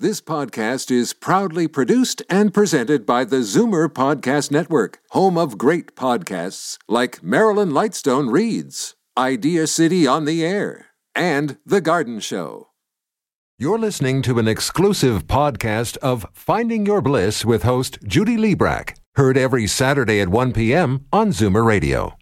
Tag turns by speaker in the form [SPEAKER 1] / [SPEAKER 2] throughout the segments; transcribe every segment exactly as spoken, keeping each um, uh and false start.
[SPEAKER 1] This podcast is proudly produced and presented by the Zoomer Podcast Network, home of great podcasts like Marilyn Lightstone Reads, Idea City on the Air, and The Garden Show. You're listening to an exclusive podcast of Finding Your Bliss with host Judy Liebrack, heard every Saturday at one p.m. on Zoomer Radio.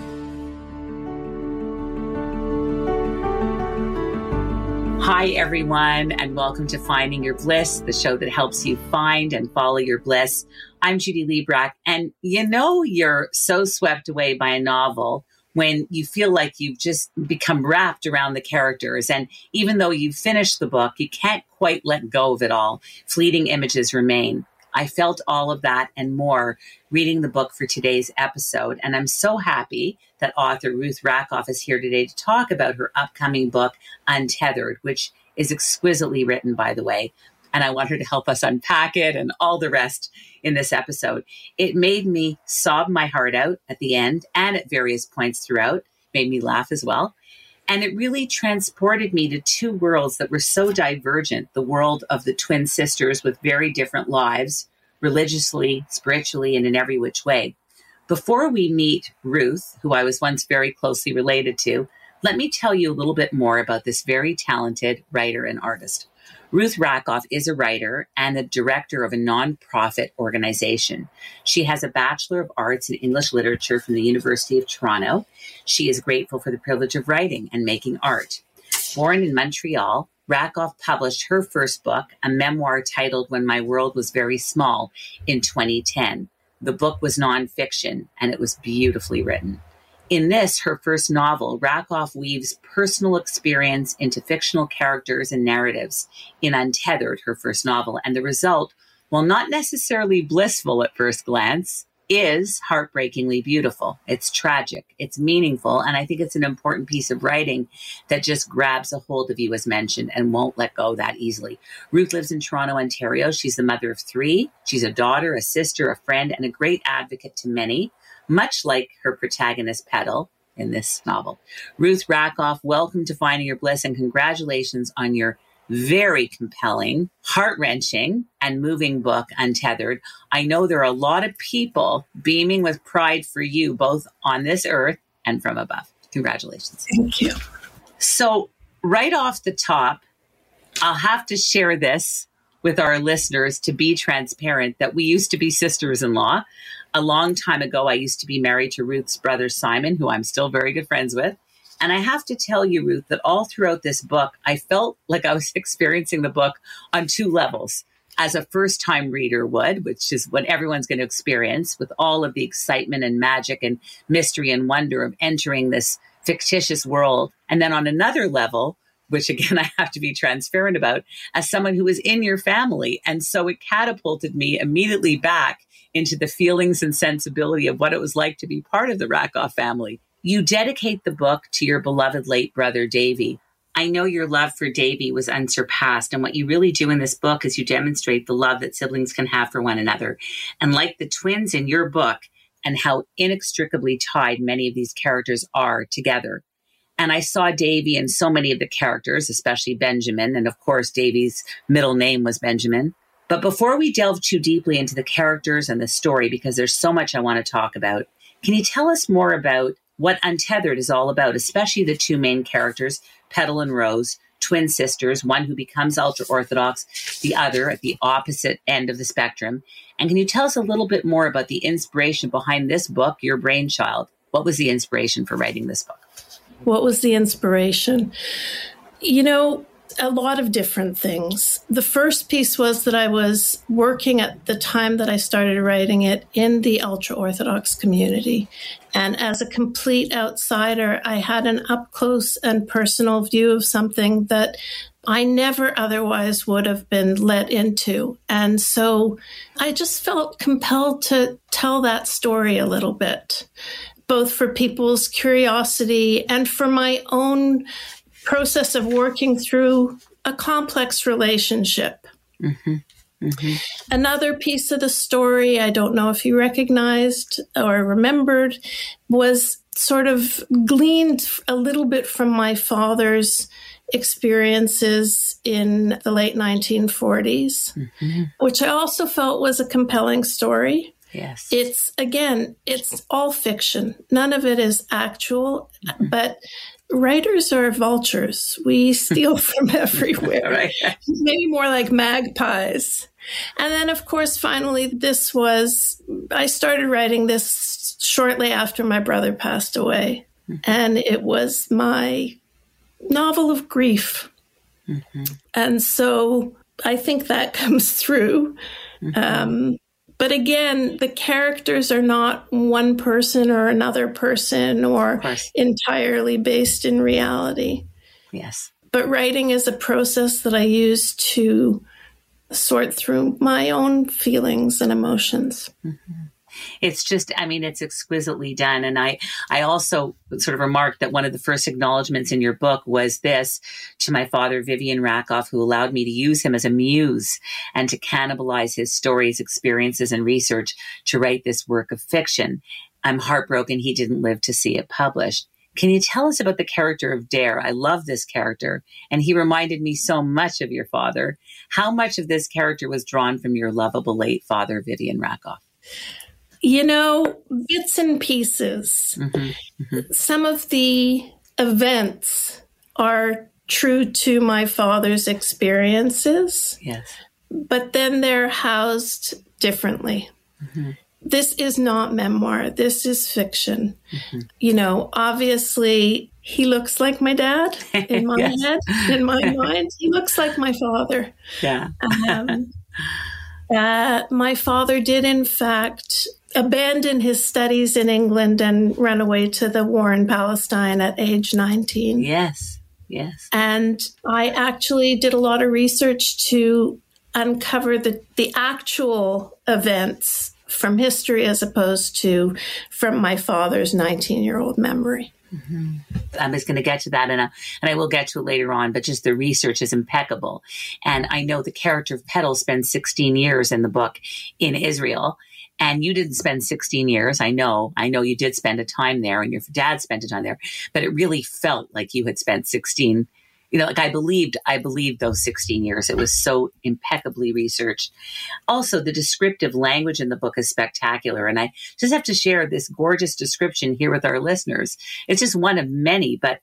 [SPEAKER 2] Hi, everyone, and welcome to Finding Your Bliss, the show that helps you find and follow your bliss. I'm Judy Liebrack, and you know you're so swept away by a novel when you feel like you've just become wrapped around the characters, and even though you've finished the book, you can't quite let go of it all. Fleeting images remain. I felt all of that and more reading the book for today's episode, and I'm so happy that author Ruth Rackoff is here today to talk about her upcoming book, Untethered, which is exquisitely written, by the way, and I want her to help us unpack it and all the rest in this episode. It made me sob my heart out at the end and at various points throughout, made me laugh as well. And it really transported me to two worlds that were so divergent, the world of the twin sisters with very different lives, religiously, spiritually, and in every which way. Before we meet Ruth, who I was once very closely related to, let me tell you a little bit more about this very talented writer and artist. Ruth Rackoff is a writer and the director of a nonprofit organization. She has a Bachelor of Arts in English Literature from the University of Toronto. She is grateful for the privilege of writing and making art. Born in Montreal, Rackoff published her first book, a memoir titled When My World Was Very Small, in twenty ten. The book was nonfiction, and it was beautifully written. In this, her first novel, Rackoff weaves personal experience into fictional characters and narratives in Untethered, her first novel. And the result, while not necessarily blissful at first glance, is heartbreakingly beautiful. It's tragic, it's meaningful, and I think it's an important piece of writing that just grabs a hold of you, as mentioned, and won't let go that easily. Ruth lives in Toronto, Ontario. She's the mother of three. She's a daughter, a sister, a friend, and a great advocate to many, much like her protagonist, Petal, in this novel. Ruth Rackoff, welcome to Finding Your Bliss, and congratulations on your very compelling, heart-wrenching, and moving book, Untethered. I know there are a lot of people beaming with pride for you, both on this earth and from above. Congratulations.
[SPEAKER 3] Thank you.
[SPEAKER 2] So, right off the top, I'll have to share this with our listeners to be transparent, that we used to be sisters-in-law. A long time ago, I used to be married to Ruth's brother, Simon, who I'm still very good friends with. And I have to tell you, Ruth, that all throughout this book, I felt like I was experiencing the book on two levels. As a first-time reader would, which is what everyone's going to experience, with all of the excitement and magic and mystery and wonder of entering this fictitious world. And then on another level, which again, I have to be transparent about, as someone who was in your family. And so it catapulted me immediately back into the feelings and sensibility of what it was like to be part of the Rackoff family. You dedicate the book to your beloved late brother, Davy. I know your love for Davy was unsurpassed, and what you really do in this book is you demonstrate the love that siblings can have for one another. And like the twins in your book, and how inextricably tied many of these characters are together. And I saw Davy in so many of the characters, especially Benjamin, and of course, Davy's middle name was Benjamin. But before we delve too deeply into the characters and the story, because there's so much I want to talk about, can you tell us more about what Untethered is all about, especially the two main characters, Petal and Rose, twin sisters, one who becomes ultra-Orthodox, the other at the opposite end of the spectrum. And can you tell us a little bit more about the inspiration behind this book, your brainchild? What was the inspiration for writing this book?
[SPEAKER 3] What was the inspiration? You know, a lot of different things. The first piece was that I was working at the time that I started writing it in the ultra-Orthodox community. And as a complete outsider, I had an up-close and personal view of something that I never otherwise would have been let into. And so I just felt compelled to tell that story a little bit, both for people's curiosity and for my own process of working through a complex relationship.
[SPEAKER 2] Mm-hmm. Mm-hmm.
[SPEAKER 3] Another piece of the story, I don't know if you recognized or remembered, was sort of gleaned a little bit from my father's experiences in the late nineteen forties, mm-hmm. which I also felt was a compelling story.
[SPEAKER 2] Yes.
[SPEAKER 3] It's, again, it's all fiction. None of it is actual, mm-hmm. but writers are vultures. We steal from everywhere.
[SPEAKER 2] Right.
[SPEAKER 3] Maybe more like magpies. And then, of course, finally, this was, I started writing this shortly after my brother passed away. Mm-hmm. And it was my novel of grief. Mm-hmm. And so I think that comes through. Mm-hmm. Um, but again, the characters are not one person or another person or entirely based in reality.
[SPEAKER 2] Yes.
[SPEAKER 3] But writing is a process that I use to sort through my own feelings and emotions.
[SPEAKER 2] Mm-hmm. It's just, I mean, it's exquisitely done. And I, I also sort of remarked that one of the first acknowledgments in your book was this to my father, Vivian Rakoff, who allowed me to use him as a muse and to cannibalize his stories, experiences, and research to write this work of fiction. I'm heartbroken he didn't live to see it published. Can you tell us about the character of Dare? I love this character, and he reminded me so much of your father. How much of this character was drawn from your lovable late father, Vivian Rakoff?
[SPEAKER 3] You know, bits and pieces. Mm-hmm, mm-hmm. Some of the events are true to my father's experiences.
[SPEAKER 2] Yes.
[SPEAKER 3] But then they're housed differently. Mm-hmm. This is not memoir. This is fiction. Mm-hmm. You know, obviously, he looks like my dad in my yes. head, in my mind. He looks like my father.
[SPEAKER 2] Yeah.
[SPEAKER 3] um, uh, my father did, in fact, abandon his studies in England and run away to the war in Palestine at age nineteen.
[SPEAKER 2] Yes, yes.
[SPEAKER 3] And I actually did a lot of research to uncover the, the actual events from history as opposed to from my father's nineteen-year-old memory.
[SPEAKER 2] Mm-hmm. I'm just going to get to that, and, uh, and I will get to it later on, but just the research is impeccable. And I know the character of Petal spends sixteen years in the book in Israel, and you didn't spend sixteen years. I know, I know you did spend a time there, and your dad spent a time there, but it really felt like you had spent sixteen. You know, like I believed, I believed those sixteen years. It was so impeccably researched. Also, the descriptive language in the book is spectacular. And I just have to share this gorgeous description here with our listeners. It's just one of many, but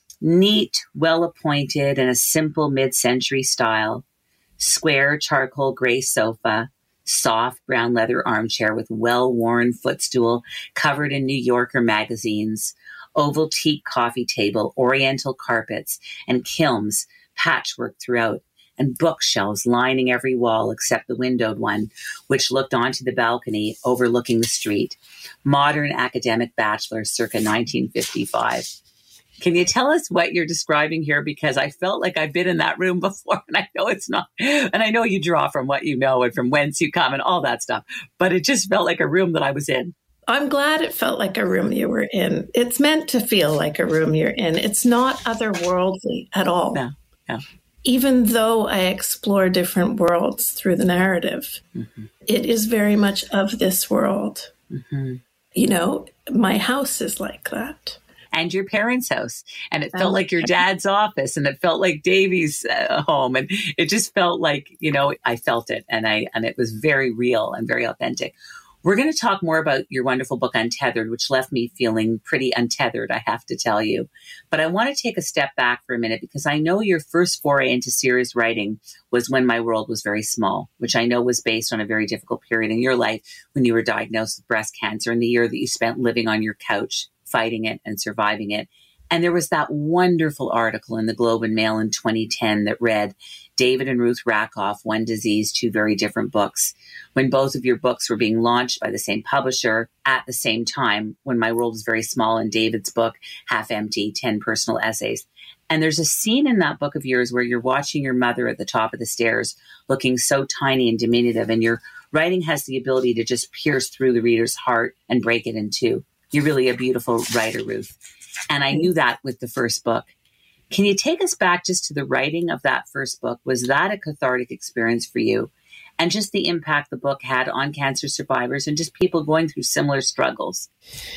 [SPEAKER 2] neat, well-appointed, and a simple mid-century style. Square charcoal gray sofa, soft brown leather armchair with well-worn footstool covered in New Yorker magazines, oval teak coffee table, oriental carpets, and kilns patchwork throughout, and bookshelves lining every wall except the windowed one, which looked onto the balcony overlooking the street. Modern academic bachelor circa nineteen fifty-five. Can you tell us what you're describing here? Because I felt like I've been in that room before, and I know it's not, and I know you draw from what you know and from whence you come and all that stuff, but it just felt like a room that I was in.
[SPEAKER 3] I'm glad it felt like a room you were in. It's meant to feel like a room you're in. It's not otherworldly at all.
[SPEAKER 2] No, no.
[SPEAKER 3] Even though I explore different worlds through the narrative, mm-hmm. it is very much of this world. Mm-hmm. You know, my house is like that.
[SPEAKER 2] And your parents' house. And it felt like your dad's office, and it felt like Davy's uh, home. And it just felt like, you know, I felt it, and I and it was very real and very authentic. We're going to talk more about your wonderful book, Untethered, which left me feeling pretty untethered, I have to tell you. But I want to take a step back for a minute, because I know your first foray into serious writing was When My World Was Very Small, which I know was based on a very difficult period in your life when you were diagnosed with breast cancer, and the year that you spent living on your couch, fighting it and surviving it. And there was that wonderful article in the Globe and Mail in twenty ten that read, David and Ruth Rakoff, One Disease, Two Very Different Books. When both of your books were being launched by the same publisher at the same time, When My World Was Very Small, and David's book, Half Empty, ten Personal Essays. And there's a scene in that book of yours where you're watching your mother at the top of the stairs, looking so tiny and diminutive, and your writing has the ability to just pierce through the reader's heart and break it in two. You're really a beautiful writer, Ruth. And I knew that with the first book. Can you take us back just to the writing of that first book? Was that a cathartic experience for you? And just the impact the book had on cancer survivors and just people going through similar struggles?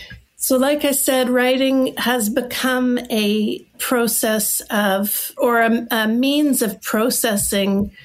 [SPEAKER 3] So like I said, writing has become a process of, or a, a means of processing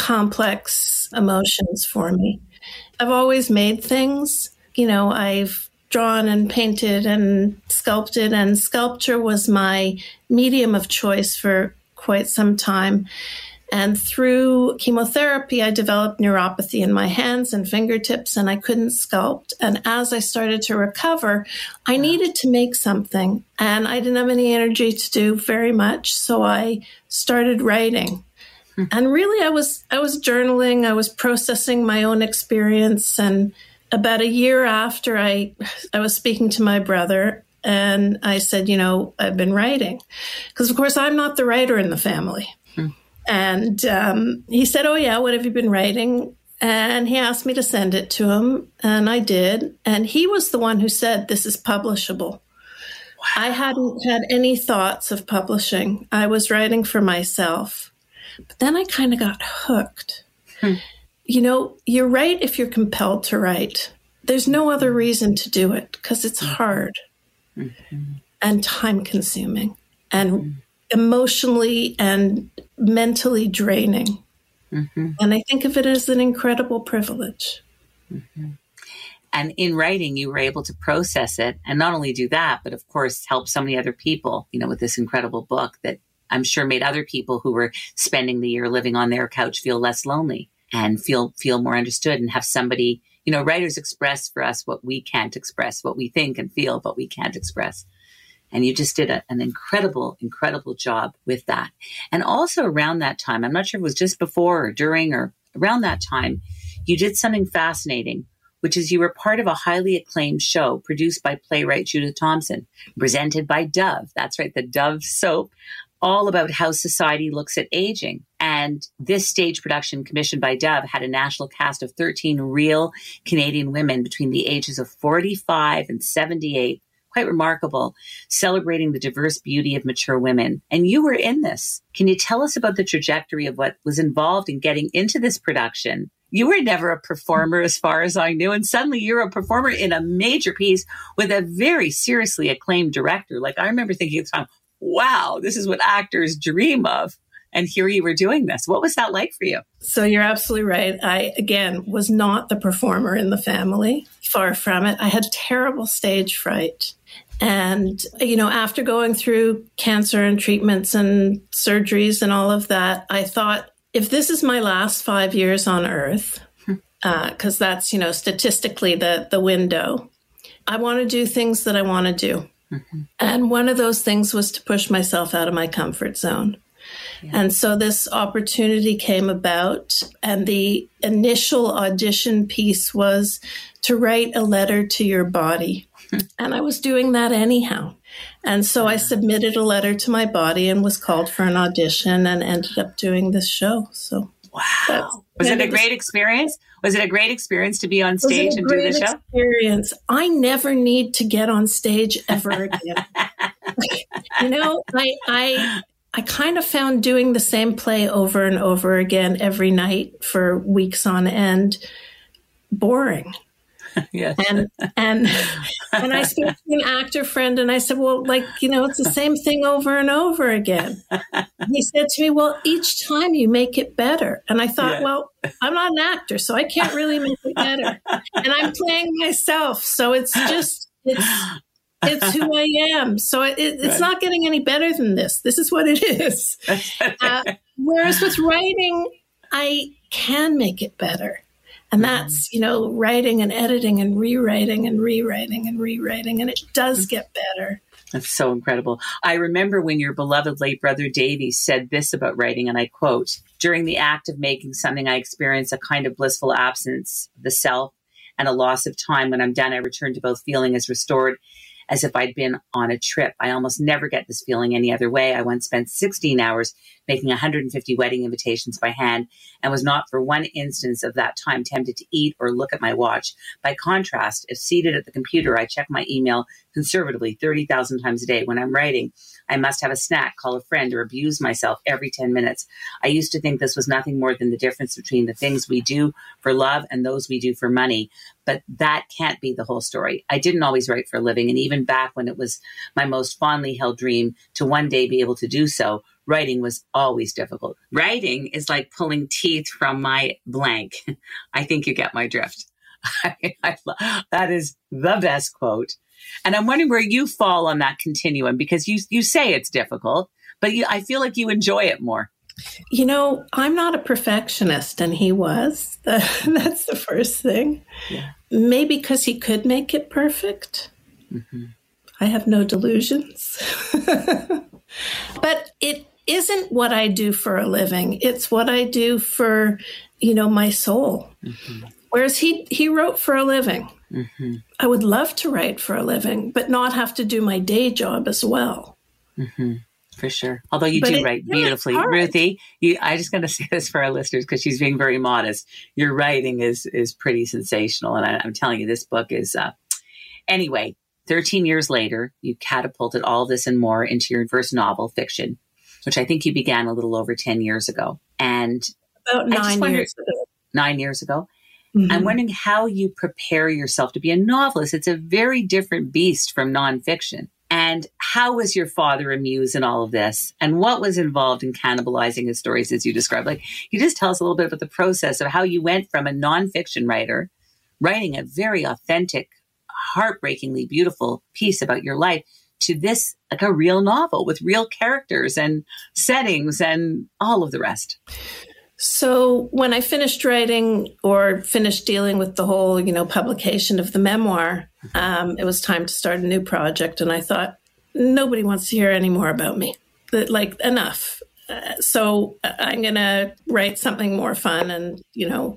[SPEAKER 3] complex emotions for me. I've always made things. You know, I've drawn and painted and sculpted, and sculpture was my medium of choice for quite some time. And through chemotherapy, I developed neuropathy in my hands and fingertips, and I couldn't sculpt. And as I started to recover, I needed to make something, and I didn't have any energy to do very much. So I started writing. Hmm. And really, I was I was journaling. I was processing my own experience. And about a year after, I I was speaking to my brother, and I said, you know, I've been writing. Because, of course, I'm not the writer in the family. Hmm. And um, he said, oh, yeah, what have you been writing? And he asked me to send it to him, and I did. And he was the one who said, this is publishable. Wow. I hadn't had any thoughts of publishing. I was writing for myself. But then I kind of got hooked. Hmm. You know, you write if you're compelled to write. There's no other reason to do it because it's hard mm-hmm. and time-consuming and mm-hmm. emotionally and mentally draining. Mm-hmm. And I think of it as an incredible privilege.
[SPEAKER 2] Mm-hmm. And in writing, you were able to process it and not only do that, but of course, help so many other people, you know, with this incredible book that I'm sure made other people who were spending the year living on their couch feel less lonely and feel, feel more understood and have somebody, you know, writers express for us what we can't express, what we think and feel, but we can't express. And you just did a, an incredible, incredible job with that. And also around that time, I'm not sure if it was just before or during or around that time, you did something fascinating, which is you were part of a highly acclaimed show produced by playwright Judith Thomson, presented by Dove. That's right, the Dove soap, all about how society looks at aging. And this stage production commissioned by Dove had a national cast of thirteen real Canadian women between the ages of forty-five and seventy-eight. Quite remarkable, celebrating the diverse beauty of mature women. And you were in this. Can you tell us about the trajectory of what was involved in getting into this production? You were never a performer as far as I knew, and suddenly you're a performer in a major piece with a very seriously acclaimed director. Like I remember thinking at the time, wow, this is what actors dream of. And here you were doing this. What was that like for you?
[SPEAKER 3] So you're absolutely right. I, again, was not the performer in the family. Far from it. I had terrible stage fright. And, you know, after going through cancer and treatments and surgeries and all of that, I thought, if this is my last five years on Earth, because uh, that's, you know, statistically the, the window, I want to do things that I want to do. Mm-hmm. And one of those things was to push myself out of my comfort zone. Yeah. And so this opportunity came about, and the initial audition piece was to write a letter to your body. And I was doing that anyhow. And so I submitted a letter to my body and was called for an audition and ended up doing this show. So
[SPEAKER 2] wow. Was it a great experience? Was it a great experience to be on stage and do the show?
[SPEAKER 3] Experience. I never need to get on stage ever again. You know, I I I kind of found doing the same play over and over again every night for weeks on end boring.
[SPEAKER 2] Yes.
[SPEAKER 3] And and and I spoke to an actor friend and I said, well, like, you know, it's the same thing over and over again. And he said to me, well, each time you make it better. And I thought, yeah. well, I'm not an actor, so I can't really make it better. And I'm playing myself. So it's just, it's it's who I am. So it, it's right. not getting any better than this. This is what it is. Uh, whereas with writing, I can make it better. And that's, you know, writing and editing and rewriting and rewriting and rewriting. And it does get better.
[SPEAKER 2] That's so incredible. I remember when your beloved late brother Davy said this about writing, and I quote, during the act of making something, I experience a kind of blissful absence of the self and a loss of time. When I'm done, I return to both feeling as restored as if I'd been on a trip. I almost never get this feeling any other way. I once spent sixteen hours making one hundred fifty wedding invitations by hand and was not for one instance of that time tempted to eat or look at my watch. By contrast, if seated at the computer, I check my email conservatively thirty thousand times a day. When I'm writing, I must have a snack, call a friend, or abuse myself every ten minutes. I used to think this was nothing more than the difference between the things we do for love and those we do for money. But that can't be the whole story. I didn't always write for a living. And even back when it was my most fondly held dream to one day be able to do so, writing was always difficult. Writing is like pulling teeth from my blank. I think you get my drift. I, I, that is the best quote. And I'm wondering where you fall on that continuum, because you you say it's difficult, but you, I feel like you enjoy it more.
[SPEAKER 3] You know, I'm not a perfectionist, and he was. That's the first thing. Yeah. Maybe because he could make it perfect. Mm-hmm. I have no delusions. But it isn't what I do for a living. It's what I do for, you know, my soul. Mm-hmm. Whereas he, he wrote for a living. Mm-hmm. I would love to write for a living, but not have to do my day job as well.
[SPEAKER 2] Mm-hmm. For sure. Although you but do it, write beautifully. Yeah, Ruthie, you, I'm just going to say this for our listeners because she's being very modest. Your writing is is pretty sensational. And I, I'm telling you, this book is... Uh, anyway, thirteen years later, you catapulted all this and more into your first novel, fiction, which I think you began a little over ten years ago. And
[SPEAKER 3] About nine wondered, years ago.
[SPEAKER 2] Nine years ago. Mm-hmm. I'm wondering how you prepare yourself to be a novelist. It's a very different beast from nonfiction. And how was your father a muse in all of this? And what was involved in cannibalizing his stories as you described? Like, you just tell us a little bit about the process of how you went from a nonfiction writer, writing a very authentic, heartbreakingly beautiful piece about your life, to this, like a real novel with real characters and settings and all of the rest.
[SPEAKER 3] So when I finished writing or finished dealing with the whole, you know, publication of the memoir, um, it was time to start a new project. And I thought, nobody wants to hear any more about me. Like, enough. Uh, so I'm going to write something more fun and, you know,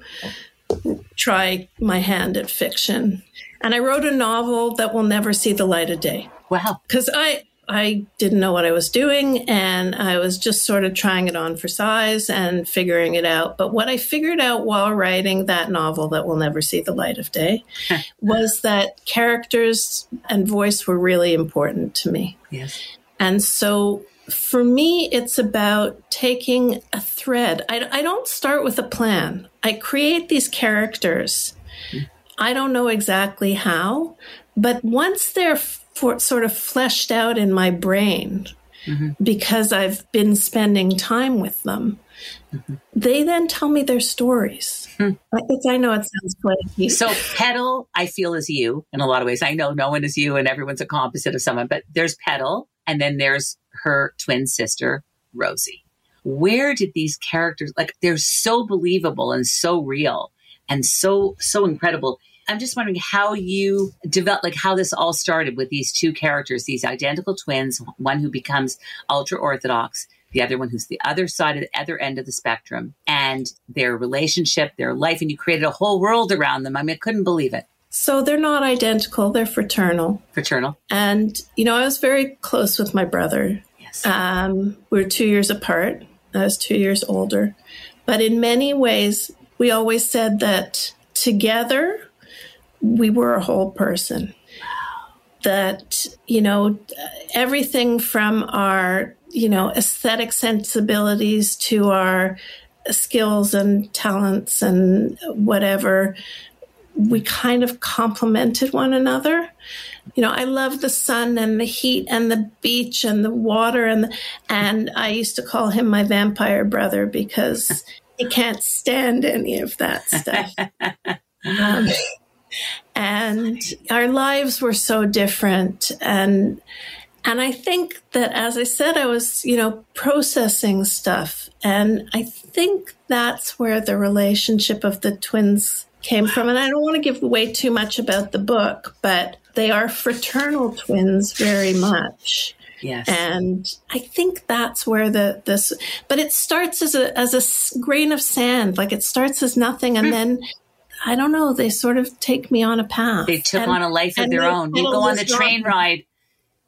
[SPEAKER 3] try my hand at fiction. And I wrote a novel that will never see the light of day.
[SPEAKER 2] Wow.
[SPEAKER 3] Because I... I didn't know what I was doing, and I was just sort of trying it on for size and figuring it out. But what I figured out while writing that novel that will never see the light of day was that characters and voice were really important to me.
[SPEAKER 2] Yes.
[SPEAKER 3] And so for me, it's about taking a thread. I, I don't start with a plan. I create these characters. Mm. I don't know exactly how, but once they're for sort of fleshed out in my brain, mm-hmm. because I've been spending time with them, mm-hmm. they then tell me their stories. Mm-hmm. I know it sounds crazy.
[SPEAKER 2] So Petal, I feel, is you in a lot of ways. I know no one is you and everyone's a composite of someone, but there's Petal and then there's her twin sister, Rosie. Where did these characters, like, they're so believable and so real and so, so incredible. I'm just wondering how you developed, like how this all started with these two characters, these identical twins, one who becomes ultra-Orthodox, the other one who's the other side of the other end of the spectrum, and their relationship, their life, and you created a whole world around them. I mean, I couldn't believe it.
[SPEAKER 3] So they're not identical, they're fraternal.
[SPEAKER 2] Fraternal.
[SPEAKER 3] And, you know, I was very close with my brother.
[SPEAKER 2] Yes.
[SPEAKER 3] Um, we were two years apart. I was two years older. But in many ways, we always said that together, we were a whole person. That, you know, everything from our, you know, aesthetic sensibilities to our skills and talents and whatever, we kind of complemented one another. You know, I love the sun and the heat and the beach and the water. And, the, and I used to call him my vampire brother because he can't stand any of that stuff. Um, And our lives were so different. And and I think that, as I said, I was, you know, processing stuff. And I think that's where the relationship of the twins came from. And I don't want to give away too much about the book, but they are fraternal twins very much.
[SPEAKER 2] Yes.
[SPEAKER 3] And I think that's where the this, but it starts as a as a grain of sand. Like, it starts as nothing, and mm. then I don't know, they sort of take me on a path.
[SPEAKER 2] They took
[SPEAKER 3] and,
[SPEAKER 2] on a life of their own. You go on the train ride.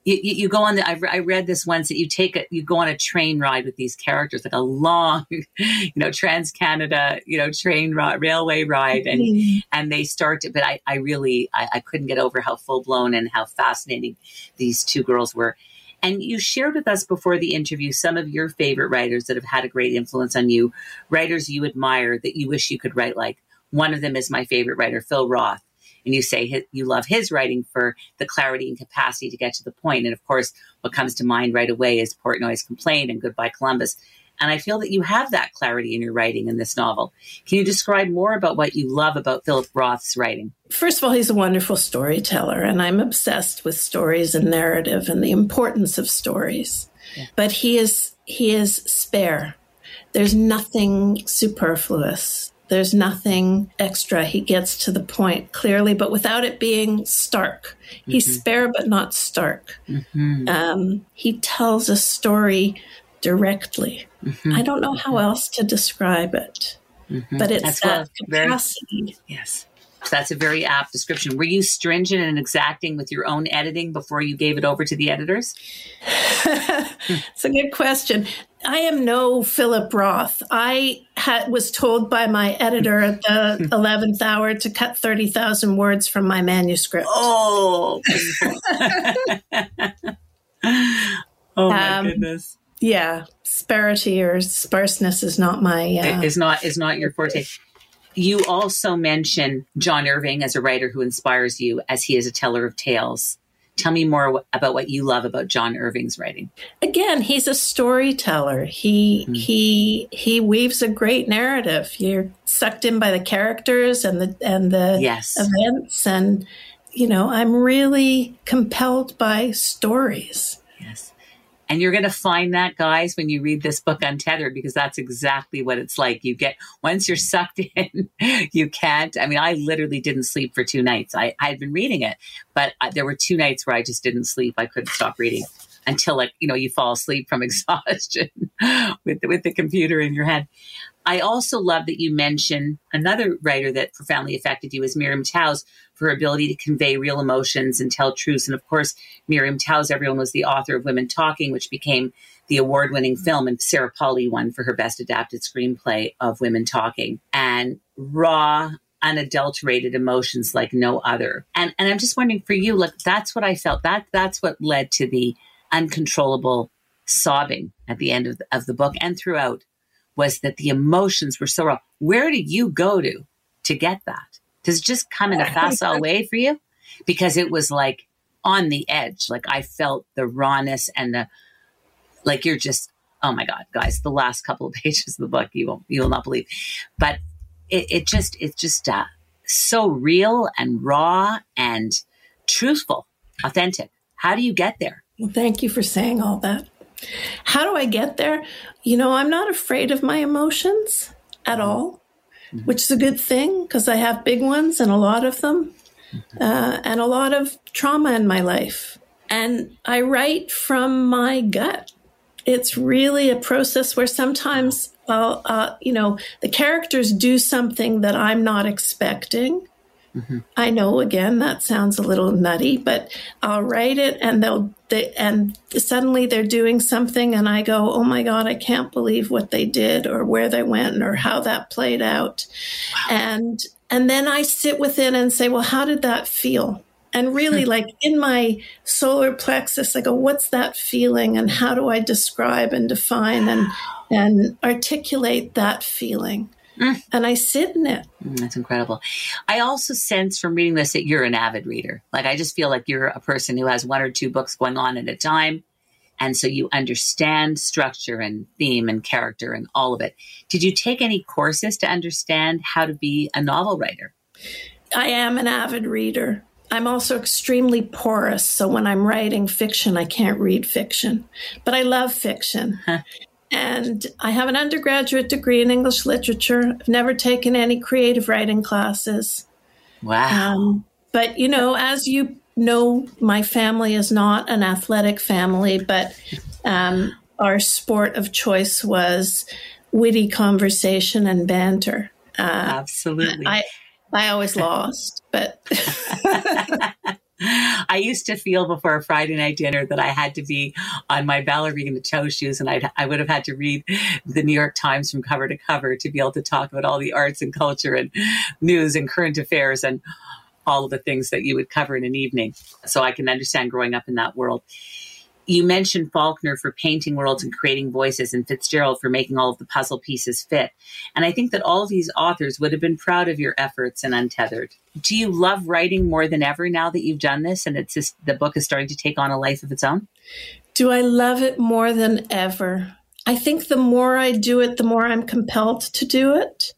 [SPEAKER 2] You, you, you go on the, I, I read this once that you take a, you go on a train ride with these characters, like a long, you know, Trans-Canada, you know, train ri- railway ride. And, mm-hmm. and they start to, but I, I really, I, I couldn't get over how full blown and how fascinating these two girls were. And you shared with us before the interview some of your favorite writers that have had a great influence on you, writers you admire that you wish you could write like. One of them is my favorite writer, Phil Roth. And you say his, you love his writing for the clarity and capacity to get to the point. And of course, what comes to mind right away is Portnoy's Complaint and Goodbye Columbus. And I feel that you have that clarity in your writing in this novel. Can you describe more about what you love about Philip Roth's writing?
[SPEAKER 3] First of all, he's a wonderful storyteller, and I'm obsessed with stories and narrative and the importance of stories. Yeah. But he is he is spare. There's nothing superfluous. There's nothing extra. He gets to the point clearly, but without it being stark. Mm-hmm. He's spare, but not stark. Mm-hmm. Um, he tells a story directly. Mm-hmm. I don't know how else to describe it, mm-hmm. but it's that's that capacity.
[SPEAKER 2] Very, yes. So that's a very apt description. Were you stringent and exacting with your own editing before you gave it over to the editors?
[SPEAKER 3] It's a good question. I am no Philip Roth. I had, was told by my editor at the eleventh hour to cut thirty thousand words from my manuscript.
[SPEAKER 2] Oh, oh my um, goodness.
[SPEAKER 3] Yeah, sparity or sparseness is not my... Uh,
[SPEAKER 2] is not is not your forte. You also mention John Irving as a writer who inspires you as he is a teller of tales. Tell me more about what you love about John Irving's writing.
[SPEAKER 3] Again, he's a storyteller. He mm-hmm. he he weaves a great narrative. You're sucked in by the characters and the and the
[SPEAKER 2] yes.
[SPEAKER 3] events, and you know, I'm really compelled by stories.
[SPEAKER 2] Yes. And you're going to find that, guys, when you read this book, Untethered, because that's exactly what it's like. You get, once you're sucked in, you can't. I mean, I literally didn't sleep for two nights. I, I had been reading it, but I, there were two nights where I just didn't sleep. I couldn't stop reading until, like, you know, you fall asleep from exhaustion with, with the computer in your head. I also love that you mention another writer that profoundly affected you is Miriam Towes for her ability to convey real emotions and tell truths. And of course, Miriam Towes, everyone, was the author of Women Talking, which became the award-winning film, and Sarah Polley won for her best adapted screenplay of Women Talking. And raw, unadulterated emotions like no other. And and I'm just wondering for you, like, that's what I felt. That that's what led to the uncontrollable sobbing at the end of the, of the book and throughout. Was that the emotions were so raw. Where do you go to to get that? Does it just come in a facile way for you? Because it was like on the edge. Like I felt the rawness and the, like you're just, oh my God, guys, the last couple of pages of the book, you won't, you will not believe. But it, it just, it's just uh, so real and raw and truthful, authentic. How do you get there?
[SPEAKER 3] Well, thank you for saying all that. How do I get there? You know, I'm not afraid of my emotions at all, mm-hmm. which is a good thing because I have big ones and a lot of them, mm-hmm. uh, and a lot of trauma in my life. And I write from my gut. It's really a process where sometimes, I'll, uh, you know, the characters do something that I'm not expecting. Mm-hmm. I know, again, that sounds a little nutty, but I'll write it and they'll, they, and suddenly they're doing something and I go, oh my God, I can't believe what they did or where they went or how that played out. Wow. And, and then I sit within and say, well, how did that feel? And really like in my solar plexus, I go, what's that feeling? And how do I describe and define and, and articulate that feeling? Mm. And I sit in it.
[SPEAKER 2] Mm, that's incredible. I also sense from reading this that you're an avid reader. Like, I just feel like you're a person who has one or two books going on at a time. And so you understand structure and theme and character and all of it. Did you take any courses to understand how to be a novel writer?
[SPEAKER 3] I am an avid reader. I'm also extremely porous. So when I'm writing fiction, I can't read fiction. But I love fiction. Huh. And I have an undergraduate degree in English literature. I've never taken any creative writing classes.
[SPEAKER 2] Wow. Um,
[SPEAKER 3] but, you know, as you know, my family is not an athletic family, but um, our sport of choice was witty conversation and banter.
[SPEAKER 2] Uh, Absolutely.
[SPEAKER 3] I, I always lost, but...
[SPEAKER 2] I used to feel before a Friday night dinner that I had to be on my ballerina toe shoes, and I I would have had to read the New York Times from cover to cover to be able to talk about all the arts and culture and news and current affairs and all of the things that you would cover in an evening. So I can understand growing up in that world. You mentioned Faulkner for painting worlds and creating voices, and Fitzgerald for making all of the puzzle pieces fit. And I think that all of these authors would have been proud of your efforts in Untethered. Do you love writing more than ever now that you've done this and it's just, the book is starting to take on a life of its own?
[SPEAKER 3] Do I love it more than ever? I think the more I do it, the more I'm compelled to do it.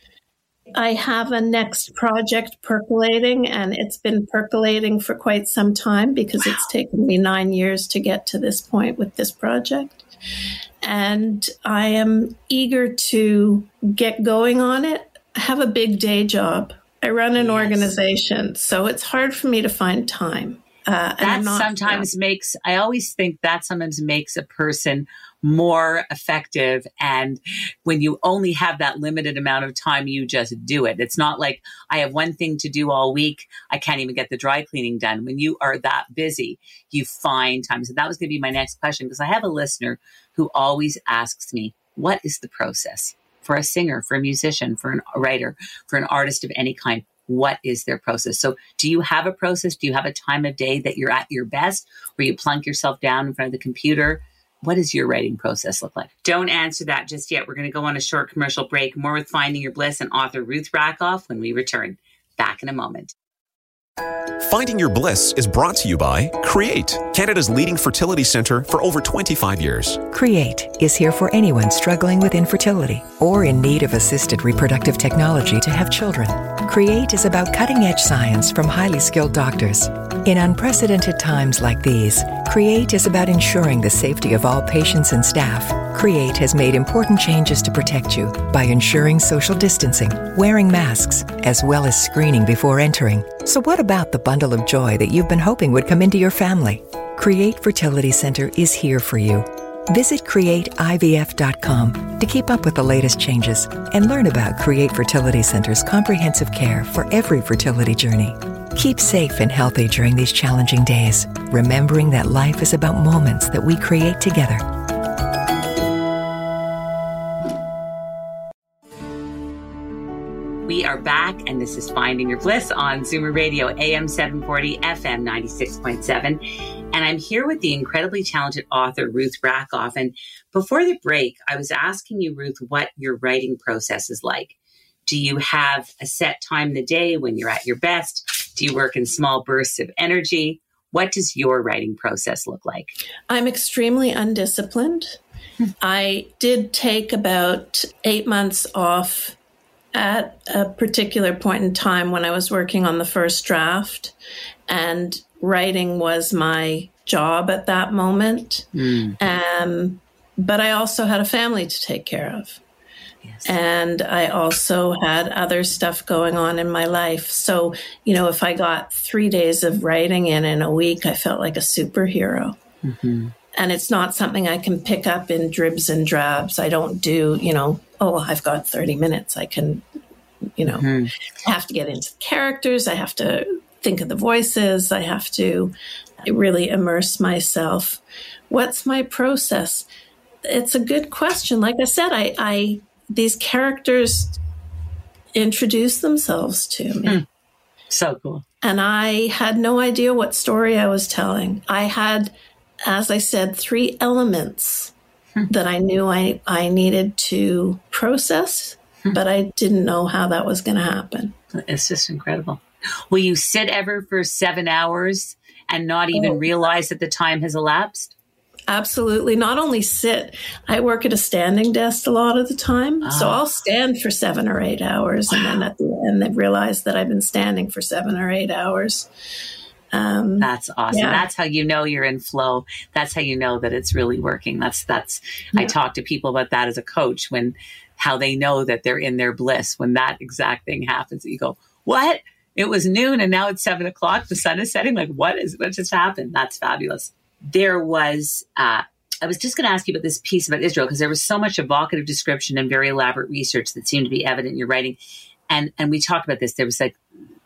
[SPEAKER 3] I have a next project percolating, and it's been percolating for quite some time because wow. It's taken me nine years to get to this point with this project. And I am eager to get going on it. I have a big day job. I run an yes. organization, so it's hard for me to find time. Uh,
[SPEAKER 2] that sometimes sure. makes, I always think that sometimes makes a person more effective. And when you only have that limited amount of time, you just do it. It's not like I have one thing to do all week. I can't even get the dry cleaning done. When you are that busy, you find time. So that was going to be my next question, because I have a listener who always asks me, what is the process for a singer, for a musician, for a writer, for an artist of any kind? What is their process? So do you have a process? Do you have a time of day that you're at your best, where you plunk yourself down in front of the computer? What does your writing process look like? Don't answer that just yet. We're going to go on a short commercial break. More with Finding Your Bliss and author Ruth Rackoff when we return. Back in a moment.
[SPEAKER 4] Finding Your Bliss is brought to you by Create, Canada's leading fertility centre for over twenty-five years.
[SPEAKER 5] Create is here for anyone struggling with infertility or in need of assisted reproductive technology to have children. Create is about cutting-edge science from highly skilled doctors. In unprecedented times like these, Create is about ensuring the safety of all patients and staff. Create has made important changes to protect you by ensuring social distancing, wearing masks, as well as screening before entering. So what about the bundle of joy that you've been hoping would come into your family? Create Fertility Center is here for you. Visit create I V F dot com to keep up with the latest changes and learn about Create Fertility Center's comprehensive care for every fertility journey. Keep safe and healthy during these challenging days, remembering that life is about moments that we create together.
[SPEAKER 2] We are back, and this is Finding Your Bliss on Zoomer Radio, A M seven forty, F M ninety-six point seven. And I'm here with the incredibly talented author, Ruth Rackoff. And before the break, I was asking you, Ruth, what your writing process is like. Do you have a set time in the day when you're at your best? Do you work in small bursts of energy? What does your writing process look like?
[SPEAKER 3] I'm extremely undisciplined. I did take about eight months off at a particular point in time when I was working on the first draft, and writing was my job at that moment. Mm. Um, but I also had a family to take care of. Yes. And I also had other stuff going on in my life. So, you know, if I got three days of writing in in a week, I felt like a superhero. Mm-hmm. And it's not something I can pick up in dribs and drabs. I don't do, you know, oh, I've got thirty minutes. I can, you know, mm-hmm. I have to get into the characters. I have to think of the voices. I have to really immerse myself. What's my process? It's a good question. Like I said, I, I these characters introduce themselves to me. Mm.
[SPEAKER 2] So cool.
[SPEAKER 3] And I had no idea what story I was telling. I had, as I said, three elements hmm. that I knew I, I needed to process, hmm. but I didn't know how that was going to happen.
[SPEAKER 2] It's just incredible. Will you sit ever for seven hours and not even oh. realize that the time has elapsed?
[SPEAKER 3] Absolutely. Not only sit, I work at a standing desk a lot of the time. Oh. So I'll stand for seven or eight hours wow. and then at the end I realize that I've been standing for seven or eight hours. Um,
[SPEAKER 2] that's awesome. Yeah. That's how you know you're in flow. That's how you know that it's really working. That's, that's, yeah. I talk to people about that as a coach, when, how they know that they're in their bliss when that exact thing happens. You go, what? It was noon and now it's seven o'clock. The sun is setting. Like, what is, what just happened? That's fabulous. There was, uh, I was just going to ask you about this piece about Israel, because there was so much evocative description and very elaborate research that seemed to be evident in your writing. And, and we talked about this. There was like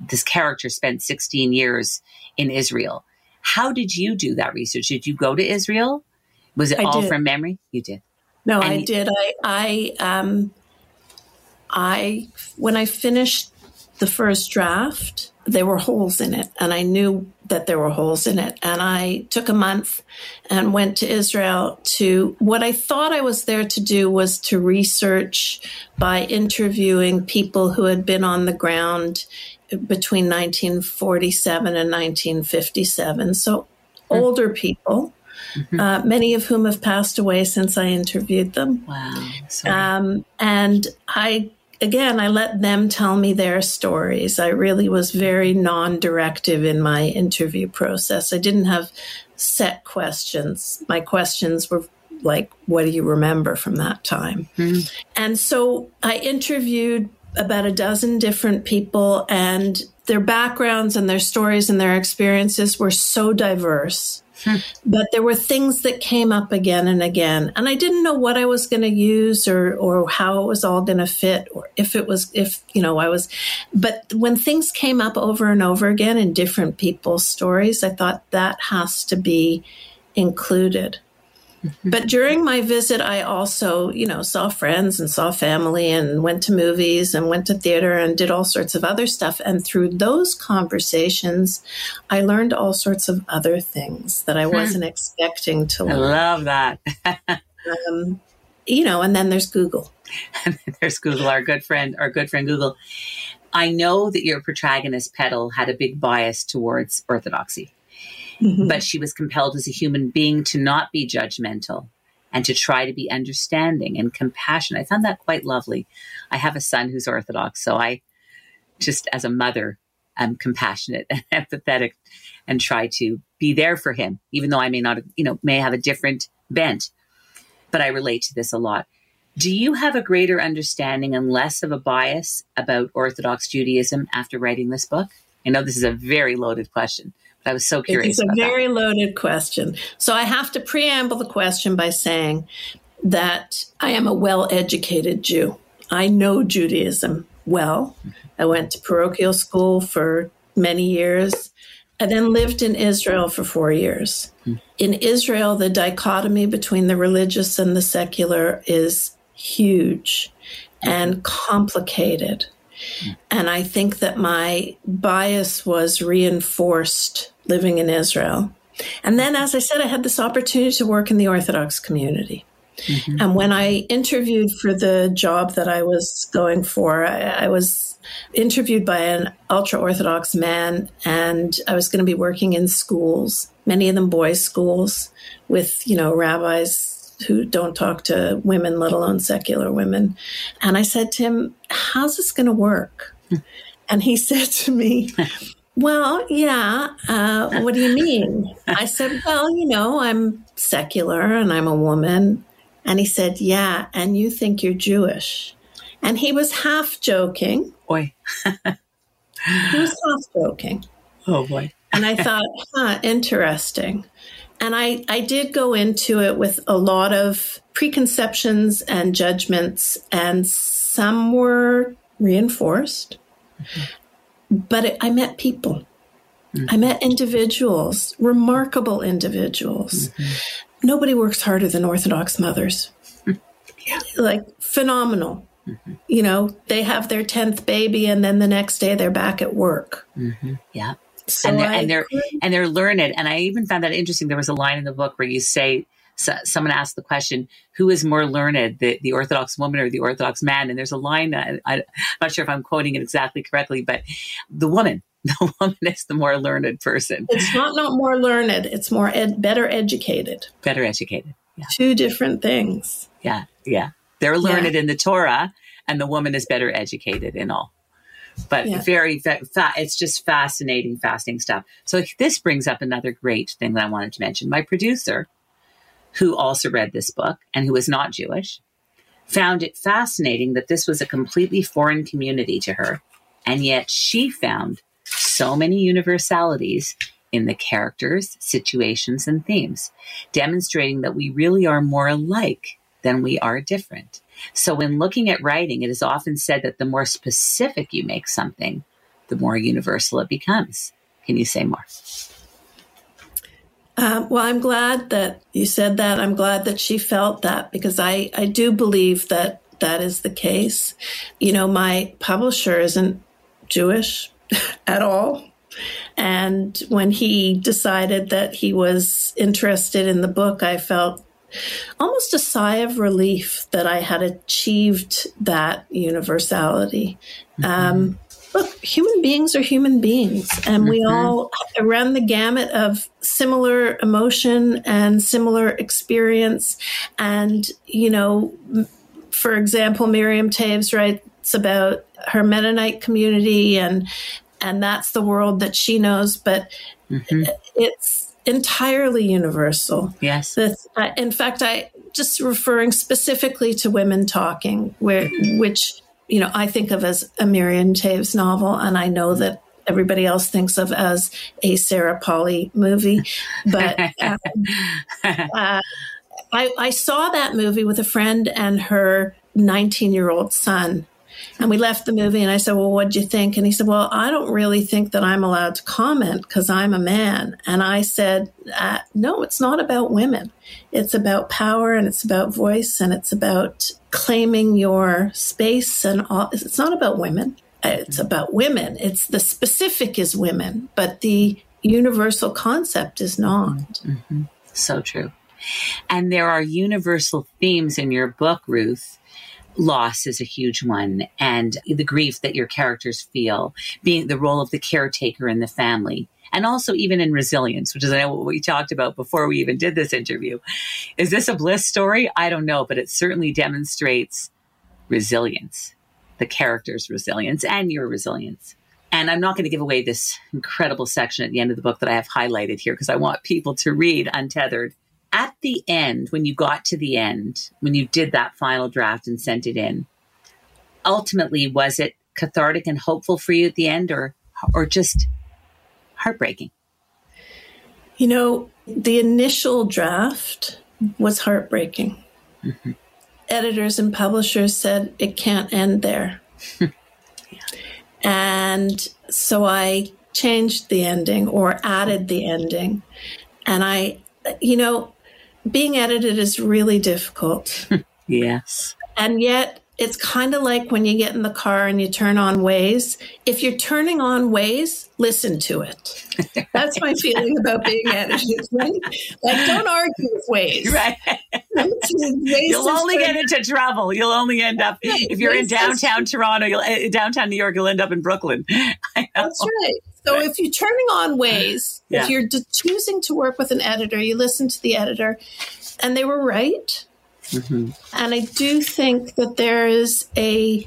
[SPEAKER 2] this character spent sixteen years in Israel. How did you do that research? Did you go to Israel? Was it
[SPEAKER 3] I
[SPEAKER 2] all
[SPEAKER 3] did.
[SPEAKER 2] from memory? You did.
[SPEAKER 3] No,
[SPEAKER 2] And
[SPEAKER 3] I
[SPEAKER 2] you-
[SPEAKER 3] did. I, I, um, I, when I finished the first draft, there were holes in it, and I knew that there were holes in it. And I took a month and went to Israel to, what I thought I was there to do was to research by interviewing people who had been on the ground between nineteen forty-seven and nineteen fifty-seven. So older people,
[SPEAKER 2] Mhm.
[SPEAKER 3] uh, many of whom have passed away since I interviewed them.
[SPEAKER 2] Wow. Sorry.
[SPEAKER 3] Um, and I, again, I let them tell me their stories. I really was very non-directive in my interview process. I didn't have set questions. My questions were like, what do you remember from that time?
[SPEAKER 2] Mhm.
[SPEAKER 3] And so I interviewed about a dozen different people, and their backgrounds and their stories and their experiences were so diverse.
[SPEAKER 2] Hmm.
[SPEAKER 3] But there were things that came up again and again. And I didn't know what I was going to use or, or how it was all going to fit, or if it was, if, you know, I was, but when things came up over and over again in different people's stories, I thought that has to be included. But during my visit, I also, you know, saw friends and saw family and went to movies and went to theater and did all sorts of other stuff. And through those conversations, I learned all sorts of other things that I wasn't expecting to
[SPEAKER 2] I
[SPEAKER 3] learn.
[SPEAKER 2] love that.
[SPEAKER 3] Um, you know, and then there's Google.
[SPEAKER 2] There's Google, our good friend, our good friend Google. I know that your protagonist, Petal, had a big bias towards orthodoxy.
[SPEAKER 3] Mhm.
[SPEAKER 2] But she was compelled as a human being to not be judgmental and to try to be understanding and compassionate. I found that quite lovely. I have a son who's Orthodox, so I just, as a mother, am compassionate and empathetic and try to be there for him, even though I may not, you know, may have a different bent. But I relate to this a lot. Do you have a greater understanding and less of a bias about Orthodox Judaism after writing this book? I know this is a very loaded question. I was so curious
[SPEAKER 3] It's a
[SPEAKER 2] about
[SPEAKER 3] very
[SPEAKER 2] that.
[SPEAKER 3] loaded question. So I have to preamble the question by saying that I am a well-educated Jew. I know Judaism well. I went to parochial school for many years. I then lived in Israel for four years. In Israel, the dichotomy between the religious and the secular is huge and complicated. And I think that my bias was reinforced living in Israel. And then, as I said, I had this opportunity to work in the Orthodox community. Mm-hmm. And when I interviewed for the job that I was going for, I, I was interviewed by an ultra-Orthodox man, and I was going to be working in schools, many of them boys' schools, with, you know, rabbis who don't talk to women, let alone secular women. And I said to him, how's this going to work? And he said to me, well, yeah, uh, what do you mean? I said, well, you know, I'm secular and I'm a woman. And he said, yeah, and you think you're Jewish. And he was half joking.
[SPEAKER 2] Boy.
[SPEAKER 3] He was half joking.
[SPEAKER 2] Oh, boy.
[SPEAKER 3] And I thought, huh, interesting. And I, I did go into it with a lot of preconceptions and judgments, and some were reinforced. Mm-hmm. But it, I met people. Mm-hmm. I met individuals, remarkable individuals. Mm-hmm. Nobody works harder than Orthodox mothers. Yeah. Like, phenomenal. Mm-hmm. You know, they have their tenth baby, and then the next day they're back at work.
[SPEAKER 2] Mm-hmm. Yeah.
[SPEAKER 3] So
[SPEAKER 2] and they're,
[SPEAKER 3] I,
[SPEAKER 2] and they're and they're learned. And I even found that interesting. There was a line in the book where you say, so, someone asked the question, who is more learned, the, the Orthodox woman or the Orthodox man? And there's a line, I, I, I'm not sure if I'm quoting it exactly correctly, but the woman, the woman is the more learned person.
[SPEAKER 3] It's not not more learned. It's more ed, better educated.
[SPEAKER 2] Better educated. Yeah.
[SPEAKER 3] Two different things.
[SPEAKER 2] Yeah, yeah. They're learned
[SPEAKER 3] yeah.
[SPEAKER 2] in the Torah, and the woman is better educated in all. But yeah. very, fa- it's just fascinating, fascinating stuff. So this brings up another great thing that I wanted to mention. My producer, who also read this book and who is not Jewish, found it fascinating that this was a completely foreign community to her. And yet she found so many universalities in the characters, situations, and themes, demonstrating that we really are more alike than we are different. So when looking at writing, it is often said that the more specific you make something, the the more universal it becomes. Can you say more?
[SPEAKER 3] Um, well, I'm glad that you said that. I'm glad that she felt that, because I, I do believe that that is the case. You know, my publisher isn't Jewish at all. And when he decided that he was interested in the book, I felt almost a sigh of relief that I had achieved that universality. Mm-hmm. Um, look, human beings are human beings, and mm-hmm. we all run the gamut of similar emotion and similar experience. And, you know, for example, Miriam Toews writes about her Mennonite community, and and that's the world that she knows, but mm-hmm. it's entirely universal.
[SPEAKER 2] Yes.
[SPEAKER 3] This, uh, in fact, I just referring specifically to Women Talking, where which, you know, I think of as a Miriam Toews novel, and I know that everybody else thinks of as a Sarah Polley movie. But um, uh, I, I saw that movie with a friend and her nineteen-year-old son. And we left the movie, and I said, well, what'd you think? And he said, well, I don't really think that I'm allowed to comment because I'm a man. And I said, uh, no, it's not about women. It's about power, and it's about voice, and it's about claiming your space. And all. It's not about women. It's about women. It's the specific is women, but the universal concept is not.
[SPEAKER 2] Mm-hmm. So true. And there are universal themes in your book, Ruth. Loss is a huge one, and the grief that your characters feel, being the role of the caretaker in the family, and also even in resilience, which is I know what we talked about before we even did this interview. Is this a bliss story? I don't know, but it certainly demonstrates resilience, the character's resilience and your resilience. And I'm not going to give away this incredible section at the end of the book that I have highlighted here, because I want people to read Untethered. At the end, when you got to the end, when you did that final draft and sent it in, ultimately, was it cathartic and hopeful for you at the end, or or just heartbreaking?
[SPEAKER 3] You know, the initial draft was heartbreaking. Mm-hmm. Editors and publishers said it can't end there. Yeah. And so I changed the ending or added the ending. And I, you know, being edited is really difficult.
[SPEAKER 2] Yes.
[SPEAKER 3] And yet it's kind of like when you get in the car and you turn on Waze. If you're turning on Waze, listen to it. That's my feeling about being edited. Right? Like, don't argue with Waze.
[SPEAKER 2] Right. You'll only get into trouble. You'll only end up, if you're in downtown Toronto, you'll uh, downtown New York, you'll end up in Brooklyn.
[SPEAKER 3] That's right. So right. If you're turning on Waze, yeah. if you're d- choosing to work with an editor, you listen to the editor, and they were right. Mm-hmm. And I do think that there is a,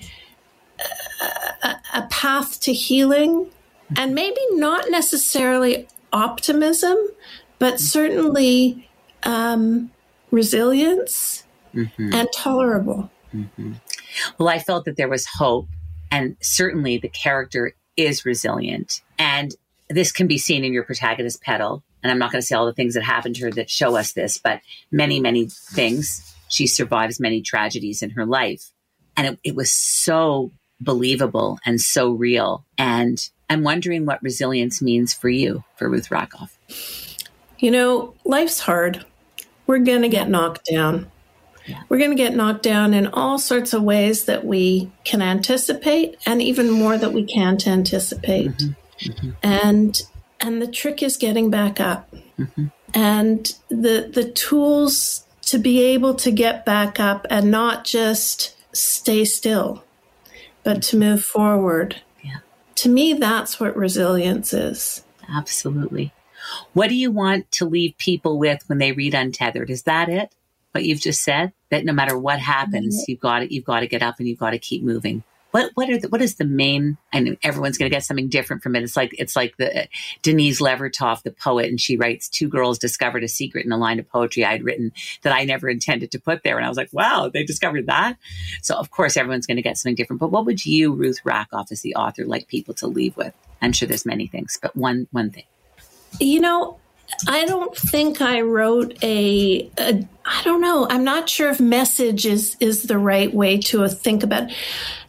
[SPEAKER 3] a, a path to healing, and maybe not necessarily optimism, but certainly um, resilience mm-hmm. and tolerable.
[SPEAKER 2] Mm-hmm. Well, I felt that there was hope, and certainly the character is resilient. And this can be seen in your protagonist, Petal. And I'm not going to say all the things that happened to her that show us this, but many, many things. She survives many tragedies in her life. And it, it was so believable and so real. And I'm wondering what resilience means for you, for Ruth Rackoff.
[SPEAKER 3] You know, life's hard. We're going to get knocked down. Yeah. We're going to get knocked down in all sorts of ways that we can anticipate, and even more that we can't anticipate. Mm-hmm. Mm-hmm. And and the trick is getting back up. Mm-hmm. And the the tools to be able to get back up and not just stay still, but to move forward.
[SPEAKER 2] Yeah.
[SPEAKER 3] To me, that's what resilience is.
[SPEAKER 2] Absolutely. What do you want to leave people with when they read Untethered? Is that it? What you've just said? That no matter what happens, you've got to, you've got to get up and you've got to keep moving. What what are the, what is the main? I know everyone's going to get something different from it. It's like it's like the uh, Denise Levertov, the poet, and she writes, "Two girls discovered a secret in a line of poetry I'd written that I never intended to put there." And I was like, "Wow, they discovered that!" So of course everyone's going to get something different. But what would you, Ruth Rackoff, as the author, like people to leave with? I'm sure there's many things, but one one thing.
[SPEAKER 3] You know, I don't think I wrote a, a I don't know. I'm not sure if message is, is the right way to think about it.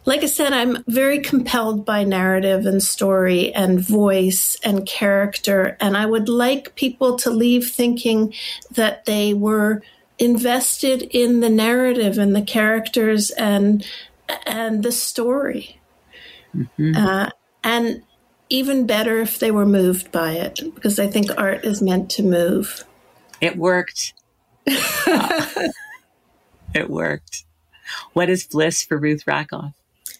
[SPEAKER 3] like I said, I'm very compelled by narrative and story and voice and character. And I would like people to leave thinking that they were invested in the narrative and the characters and and the story. Mm-hmm. Uh, and even better if they were moved by it, because I think art is meant to move.
[SPEAKER 2] It worked. uh, it worked. What is bliss for Ruth Rackoff?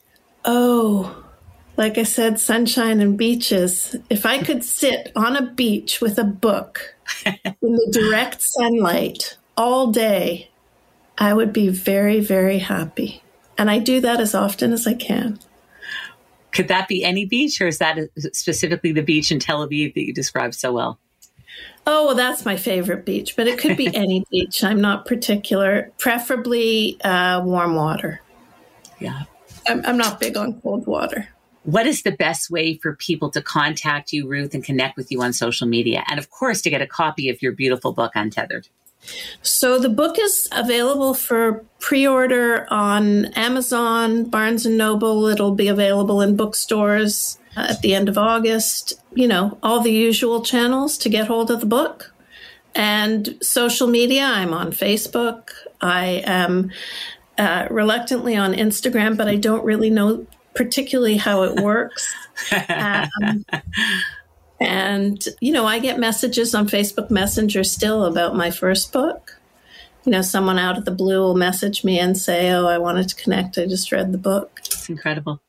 [SPEAKER 3] Oh, like I said, sunshine and beaches. If I could sit on a beach with a book in the direct sunlight all day, I would be very, very happy. And I do that as often as I can.
[SPEAKER 2] Could that be any beach, or is that specifically the beach in Tel Aviv that you described so well?
[SPEAKER 3] Oh, well, that's my favorite beach, but it could be any beach. I'm not particular. Preferably uh, warm water.
[SPEAKER 2] Yeah.
[SPEAKER 3] I'm, I'm not big on cold water.
[SPEAKER 2] What is the best way for people to contact you, Ruth, and connect with you on social media? And of course, to get a copy of your beautiful book, Untethered.
[SPEAKER 3] So the book is available for pre-order on Amazon, Barnes and Noble. It'll be available in bookstores at the end of August. You know, all the usual channels to get hold of the book. And social media, I'm on Facebook. I am uh, reluctantly on Instagram, but I don't really know particularly how it works. um, and, you know, I get messages on Facebook Messenger still about my first book. You know, someone out of the blue will message me and say, oh, I wanted to connect. I just read the book.
[SPEAKER 2] It's incredible.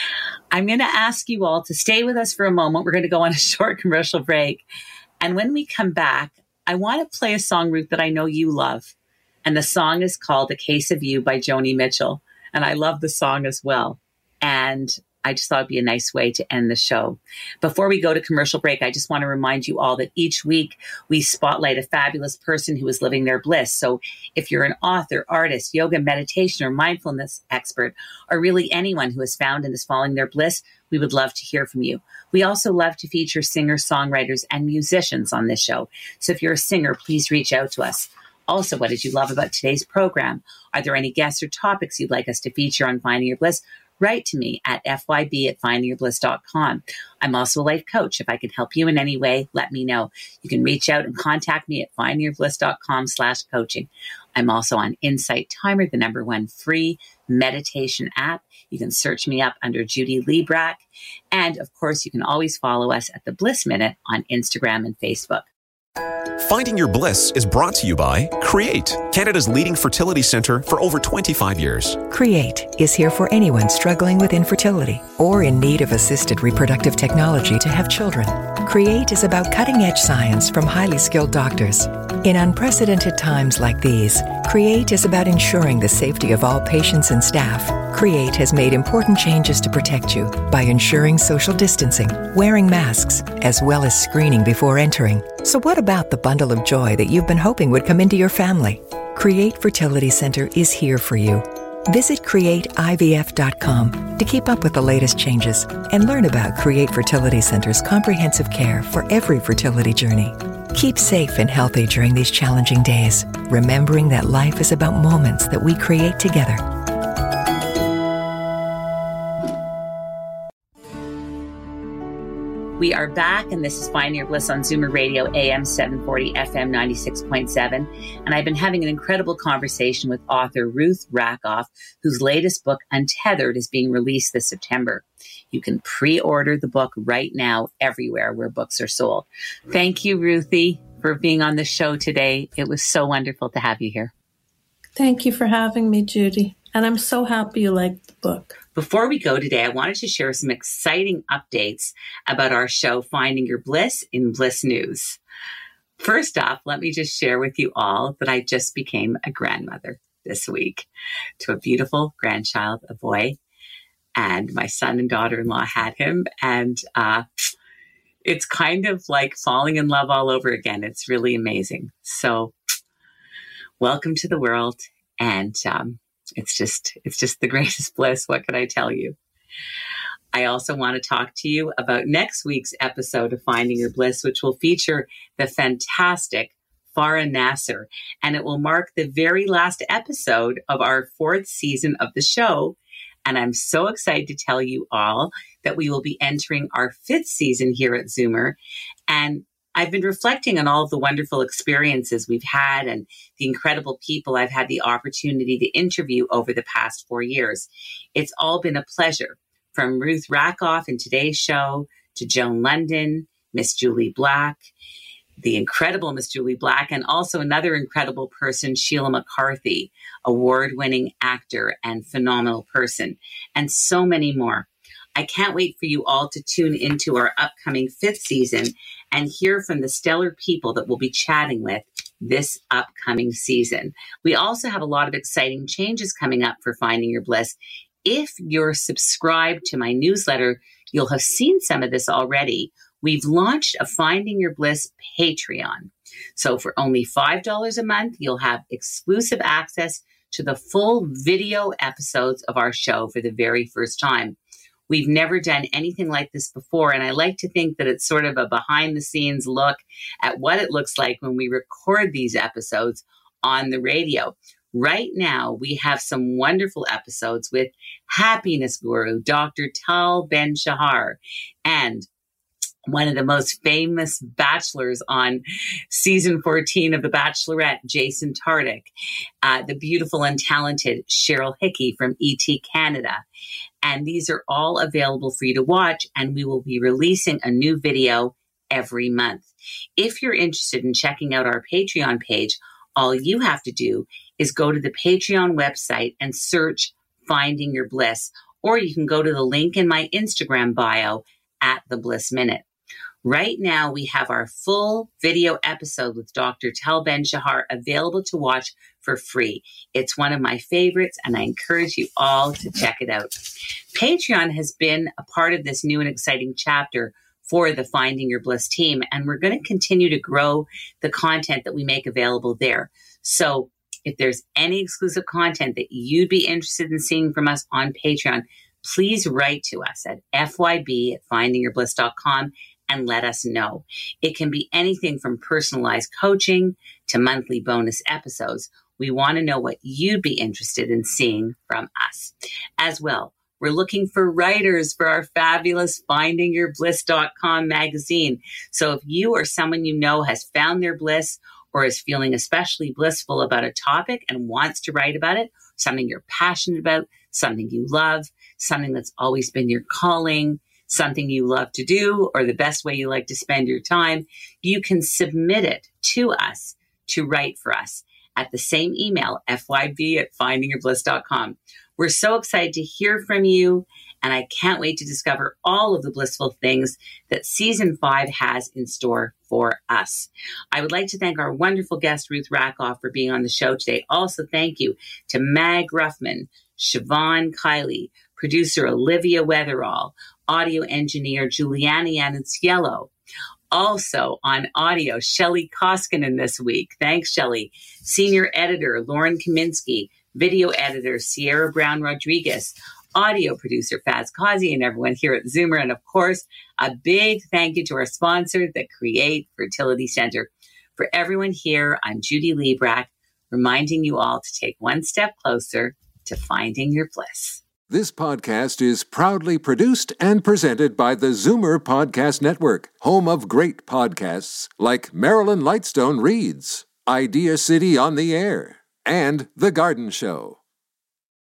[SPEAKER 2] I'm going to ask you all to stay with us for a moment. We're going to go on a short commercial break. And when we come back, I want to play a song, Ruth, that I know you love. And the song is called A Case of You by Joni Mitchell. And I love the song as well. And I just thought it'd be a nice way to end the show. Before we go to commercial break, I just want to remind you all that each week we spotlight a fabulous person who is living their bliss. So if you're an author, artist, yoga, meditation, or mindfulness expert, or really anyone who has found and is following their bliss, we would love to hear from you. We also love to feature singers, songwriters, and musicians on this show. So if you're a singer, please reach out to us. Also, what did you love about today's program? Are there any guests or topics you'd like us to feature on Finding Your Bliss? Write to me at f y b at finding your bliss dot com. I'm also a life coach. If I can help you in any way, let me know. You can reach out and contact me at finding your bliss dot com slash coaching. I'm also on Insight Timer, the number one free meditation app. You can search me up under Judy Librach. And of course, you can always follow us at the Bliss Minute on Instagram and Facebook.
[SPEAKER 4] Finding Your Bliss is brought to you by Create, Canada's leading fertility centre for over twenty-five years.
[SPEAKER 5] Create is here for anyone struggling with infertility or in need of assisted reproductive technology to have children. Create is about cutting-edge science from highly skilled doctors. In unprecedented times like these, Create is about ensuring the safety of all patients and staff. Create has made important changes to protect you by ensuring social distancing, wearing masks, as well as screening before entering. So what about the bundle of joy that you've been hoping would come into your family? Create Fertility Center is here for you. Visit create I V F dot com to keep up with the latest changes and learn about Create Fertility Center's comprehensive care for every fertility journey. Keep safe and healthy during these challenging days, remembering that life is about moments that we create together.
[SPEAKER 2] We are back, and this is Finding Your Bliss on Zoomer Radio, A M seven forty, F M ninety-six point seven. And I've been having an incredible conversation with author Ruth Rackoff, whose latest book, Untethered, is being released this September. You can pre-order the book right now everywhere where books are sold. Thank you, Ruthie, for being on the show today. It was so wonderful to have you here.
[SPEAKER 3] Thank you for having me, Judy. And I'm so happy you liked the book.
[SPEAKER 2] Before we go today, I wanted to share some exciting updates about our show, Finding Your Bliss, in Bliss News. First off, let me just share with you all that I just became a grandmother this week to a beautiful grandchild, a boy, and my son and daughter-in-law had him. And uh, it's kind of like falling in love all over again. It's really amazing. So welcome to the world. And um, It's just, it's just the greatest bliss. What can I tell you? I also want to talk to you about next week's episode of Finding Your Bliss, which will feature the fantastic Farah Nasser. And it will mark the very last episode of our fourth season of the show. And I'm so excited to tell you all that we will be entering our fifth season here at Zoomer. And I've been reflecting on all of the wonderful experiences we've had and the incredible people I've had the opportunity to interview over the past four years. It's all been a pleasure, from Ruth Rackoff in today's show to Joan London, Miss Julie Black, the incredible Miss Julie Black, and also another incredible person, Sheila McCarthy, award-winning actor and phenomenal person, and so many more. I can't wait for you all to tune into our upcoming fifth season and hear from the stellar people that we'll be chatting with this upcoming season. We also have a lot of exciting changes coming up for Finding Your Bliss. If you're subscribed to my newsletter, you'll have seen some of this already. We've launched a Finding Your Bliss Patreon. So for only five dollars a month, you'll have exclusive access to the full video episodes of our show for the very first time. We've never done anything like this before, and I like to think that it's sort of a behind-the-scenes look at what it looks like when we record these episodes on the radio. Right now, we have some wonderful episodes with happiness guru, Doctor Tal Ben-Shahar, and one of the most famous bachelors on season fourteen of The Bachelorette, Jason Tartick, uh, the beautiful and talented Cheryl Hickey from E T Canada. And these are all available for you to watch, and we will be releasing a new video every month. If you're interested in checking out our Patreon page, all you have to do is go to the Patreon website and search Finding Your Bliss, or you can go to the link in my Instagram bio at The Bliss Minute. Right now, we have our full video episode with Doctor Tal Ben-Shahar available to watch for free. It's one of my favorites, and I encourage you all to check it out. Patreon has been a part of this new and exciting chapter for the Finding Your Bliss team, and we're going to continue to grow the content that we make available there. So if there's any exclusive content that you'd be interested in seeing from us on Patreon, please write to us at F Y B at finding your bliss dot com and let us know. It can be anything from personalized coaching to monthly bonus episodes. We want to know what you'd be interested in seeing from us. As well, we're looking for writers for our fabulous finding your bliss dot com magazine. So if you or someone you know has found their bliss or is feeling especially blissful about a topic and wants to write about it, something you're passionate about, something you love, something that's always been your calling, something you love to do, or the best way you like to spend your time, you can submit it to us to write for us at the same email, F Y B at finding your bliss dot com. We're so excited to hear from you, and I can't wait to discover all of the blissful things that season five has in store for us. I would like to thank our wonderful guest, Ruth Rackoff, for being on the show today. Also, thank you to Mag Ruffman, Siobhan Kiley, producer Olivia Weatherall, audio engineer Juliana Yanuciello. Also on audio, Shelley Koskinen this week. Thanks, Shelley. Senior editor Lauren Kaminsky, video editor Sierra Brown Rodriguez, audio producer Faz Kazi, and everyone here at Zoomer. And of course, a big thank you to our sponsor, the Create Fertility Center. For everyone here, I'm Judy Librach, reminding you all to take one step closer to finding your bliss.
[SPEAKER 1] This podcast is proudly produced and presented by the Zoomer Podcast Network, home of great podcasts like Marilyn Lightstone Reads, Idea City on the Air, and The Garden Show.